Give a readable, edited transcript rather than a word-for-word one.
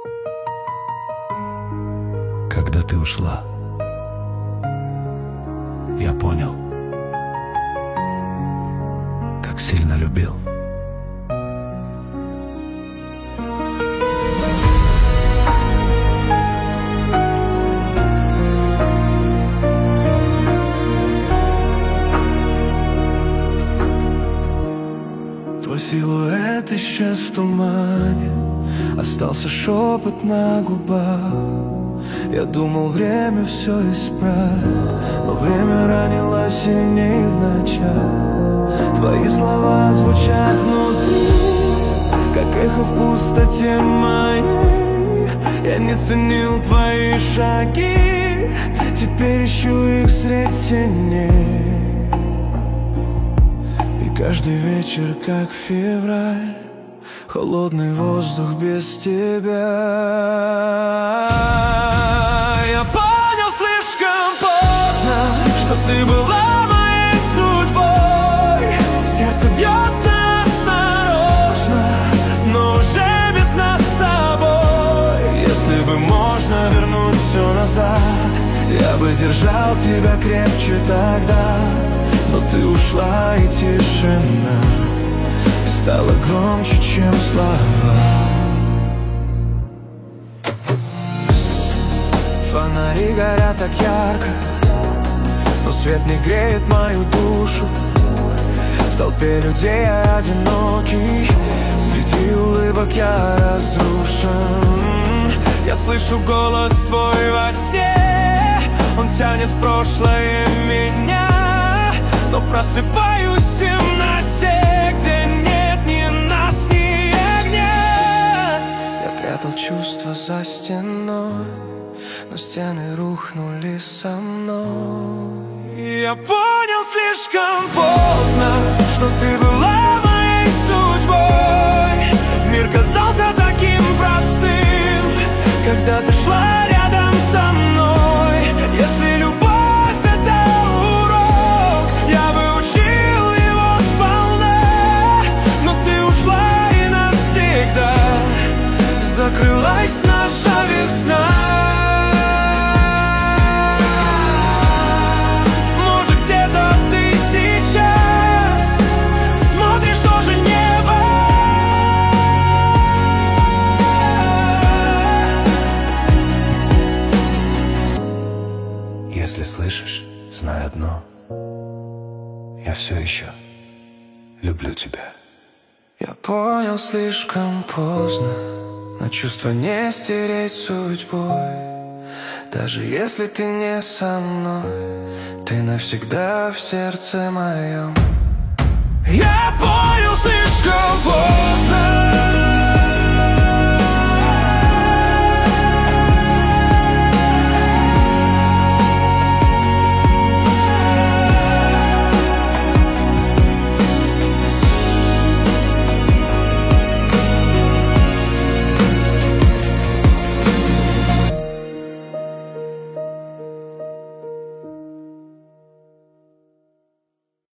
Когда ты ушла, я понял, как сильно любил. Твой силуэт исчез в тумане, остался шепот на губах. Я думал, время все исправит, но время ранило сильней в ночах. Твои слова звучат внутри, как эхо в пустоте моей. Я не ценил твои шаги, теперь ищу их средь теней. И каждый вечер, как февраль, холодный воздух без тебя. Я понял слишком поздно, что ты была моей судьбой. Сердце бьется осторожно, но уже без нас с тобой. Если бы можно вернуть все назад, я бы держал тебя крепче тогда. Но ты ушла, и тишина стала громче, чем слова. Фонари горят так ярко, но свет не греет мою душу. В толпе людей я одинокий, среди улыбок я разрушен. Я слышу голос твой во сне, он тянет в прошлое меня. Но просыпаюсь в темноте, где нет ни нас, ни огня. Я прятал чувства за стеной, но стены рухнули со мной. Я понял слишком поздно, что ты была моей судьбой. Мир казался таким простым, когда ты шла рядом со мной. Если любовь — это урок, я бы учил его сполна. Но ты ушла, и навсегда закрылась наша весна. Если слышишь, знай одно: я все еще люблю тебя. Я понял слишком поздно, но чувства не стереть судьбой. Даже если ты не со мной, ты навсегда в сердце моем. Я понял слишком поздно.